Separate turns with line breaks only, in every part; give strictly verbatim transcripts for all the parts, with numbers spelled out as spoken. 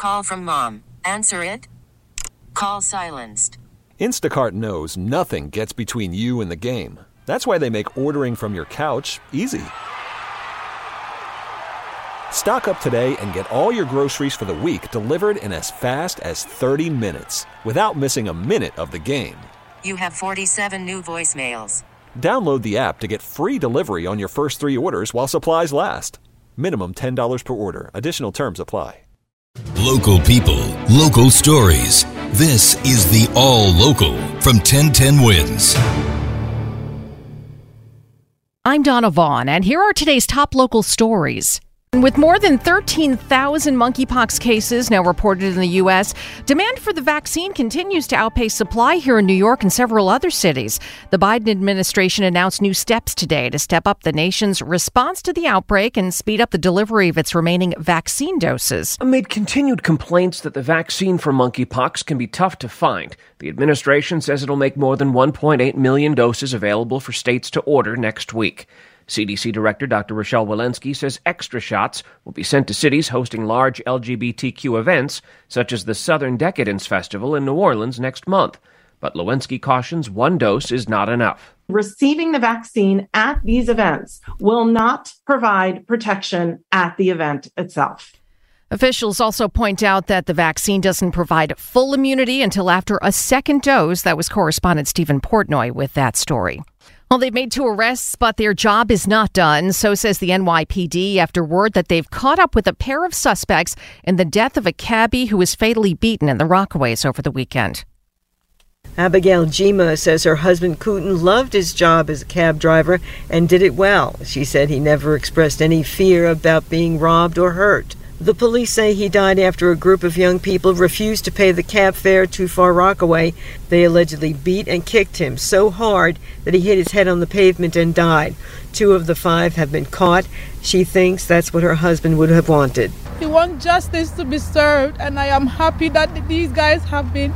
call from mom. Answer it. Call silenced.
Instacart knows nothing gets between you and the game. That's why they make ordering from your couch easy. Stock up today and get all your groceries for the week delivered in as fast as thirty minutes without missing a minute of the game.
You have forty-seven new voicemails.
Download the app to get free delivery on your first three orders while supplies last. Minimum ten dollars per order. Additional terms apply.
Local people, local stories. This is the All Local from ten ten Wins.
I'm Donna Vaughn, and here are today's top local stories. With more than thirteen thousand monkeypox cases now reported in the U S, demand for the vaccine continues to outpace supply here in New York and several other cities. The Biden administration announced new steps today to step up the nation's response to the outbreak and speed up the delivery of its remaining vaccine doses.
Amid continued complaints that the vaccine for monkeypox can be tough to find, the administration says it'll make more than one point eight million doses available for states to order next week. C D C Director Doctor Rochelle Walensky says extra shots will be sent to cities hosting large L G B T Q events, such as the Southern Decadence Festival in New Orleans next month. But Walensky cautions one dose is not enough.
Receiving the vaccine at these events will not provide protection at the event itself.
Officials also point out that the vaccine doesn't provide full immunity until after a second dose. That was correspondent Stephen Portnoy with that story. Well, they've made two arrests, but their job is not done. So says the N Y P D after word that they've caught up with a pair of suspects in the death of a cabbie who was fatally beaten in the Rockaways over the weekend.
Abigail Jima says her husband Kutin loved his job as a cab driver and did it well. She said he never expressed any fear about being robbed or hurt. The police say he died after a group of young people refused to pay the cab fare to Far Rockaway. They allegedly beat and kicked him so hard that he hit his head on the pavement and died. Two of the five have been caught. She thinks that's what her husband would have wanted.
He wants justice to be served, and I am happy that these guys have been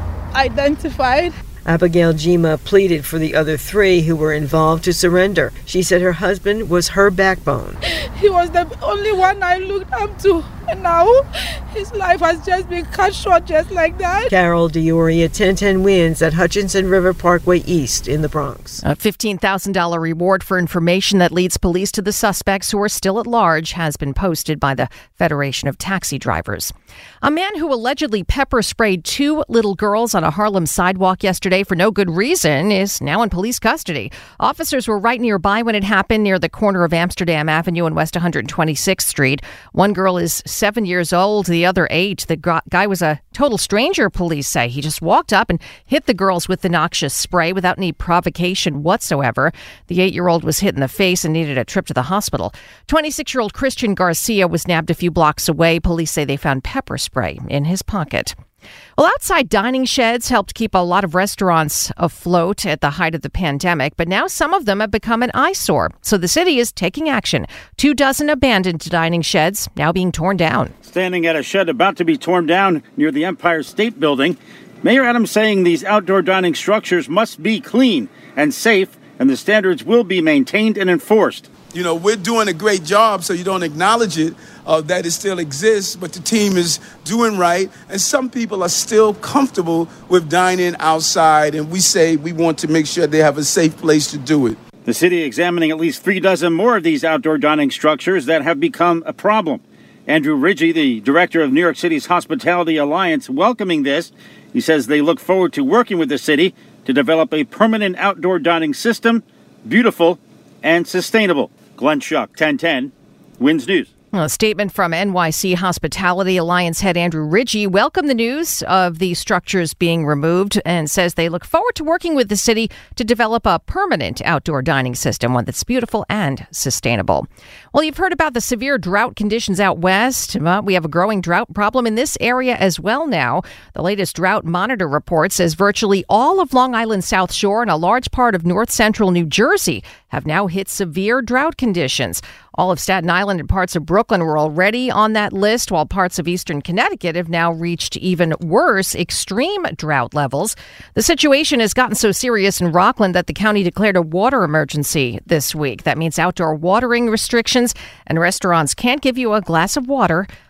identified.
Abigail Jima pleaded for the other three who were involved to surrender. She said her husband was her backbone.
He was the only one I looked up to, and now his life has just been cut short just like that.
Carol Dioria, ten ten Wins at Hutchinson River Parkway East in the Bronx.
A fifteen thousand dollars reward for information that leads police to the suspects who are still at large has been posted by the Federation of Taxi Drivers. A man who allegedly pepper sprayed two little girls on a Harlem sidewalk yesterday for no good reason is now in police custody. Officers were right nearby when it happened near the corner of Amsterdam Avenue and West one hundred twenty-sixth Street. One girl is seven years old, the other eight. The guy was a total stranger, police say. He just walked up and hit the girls with the noxious spray without any provocation whatsoever. The eight-year-old was hit in the face and needed a trip to the hospital. twenty-six-year-old Christian Garcia was nabbed a few blocks away. Police say they found pepper spray in his pocket. Well, outside dining sheds helped keep a lot of restaurants afloat at the height of the pandemic, but now some of them have become an eyesore. So the city is taking action. Two dozen abandoned dining sheds now being torn down.
Standing at a shed about to be torn down near the Empire State Building, Mayor Adams saying these outdoor dining structures must be clean and safe, and the standards will be maintained and enforced.
You know, we're doing a great job, so you don't acknowledge it, uh, that it still exists, but the team is doing right. And some people are still comfortable with dining outside, and we say we want to make sure they have a safe place to do it.
The city examining at least three dozen more of these outdoor dining structures that have become a problem. Andrew Ridgey, the director of New York City's Hospitality Alliance, welcoming this. He says they look forward to working with the city to develop a permanent outdoor dining system, beautiful and sustainable. Glenn Schuck, ten ten, Wins News.
Well, a statement from N Y C Hospitality Alliance head Andrew Ridgey welcomed the news of the structures being removed and says they look forward to working with the city to develop a permanent outdoor dining system, one that's beautiful and sustainable. Well, you've heard about the severe drought conditions out west. Well, we have a growing drought problem in this area as well now. The latest drought monitor report says virtually all of Long Island's South Shore and a large part of north central New Jersey have now hit severe drought conditions. All of Staten Island and parts of Brooklyn were already on that list, while parts of eastern Connecticut have now reached even worse extreme drought levels. The situation has gotten so serious in Rockland that the county declared a water emergency this week. That means outdoor watering restrictions, and restaurants can't give you a glass of water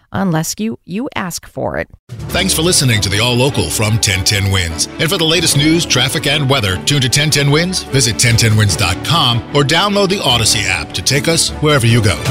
unless you, you ask for it.
Thanks for listening to the All Local from ten ten Wins. And for the latest news, traffic, and weather, tune to ten ten Wins, visit ten ten wins dot com, or download the Odyssey app to take us wherever you go.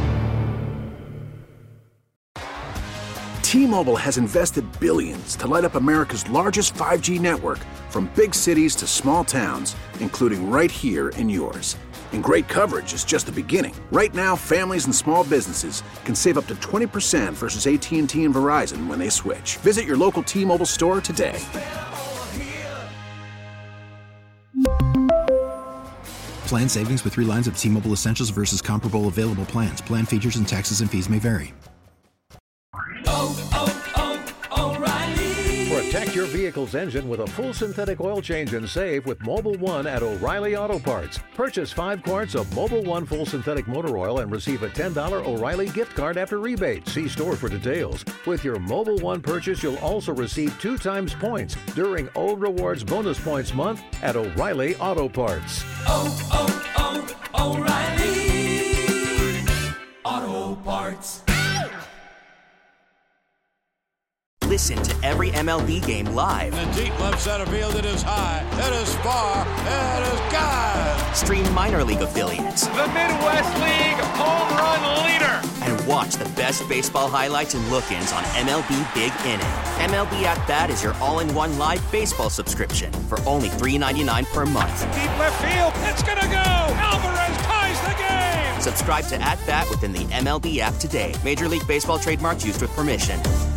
T-Mobile has invested billions to light up America's largest five G network, from big cities to small towns, including right here in yours. And great coverage is just the beginning. Right now, families and small businesses can save up to twenty percent versus A T and T and Verizon when they switch. Visit your local T-Mobile store today.
Plan savings with three lines of T-Mobile Essentials versus comparable available plans. Plan features and taxes and fees may vary.
Protect your vehicle's engine with a full synthetic oil change and save with Mobil one at O'Reilly Auto Parts. Purchase five quarts of Mobil one full synthetic motor oil and receive a ten dollars O'Reilly gift card after rebate. See store for details. With your Mobil one purchase, you'll also receive two times points during O Rewards Bonus Points Month at O'Reilly Auto Parts.
Oh, oh, oh, O'Reilly Auto Parts.
Listen to every M L B game live.
In the deep left center field, it is high, it is far, it is gone.
Stream minor league affiliates.
The Midwest League home run leader.
And watch the best baseball highlights and look-ins on M L B Big Inning. M L B At Bat is your all-in-one live baseball subscription for only three dollars and ninety-nine cents per month.
Deep left field, it's gonna go. Alvarez ties the game.
Subscribe to At Bat within the M L B app today. Major League Baseball trademarks used with permission.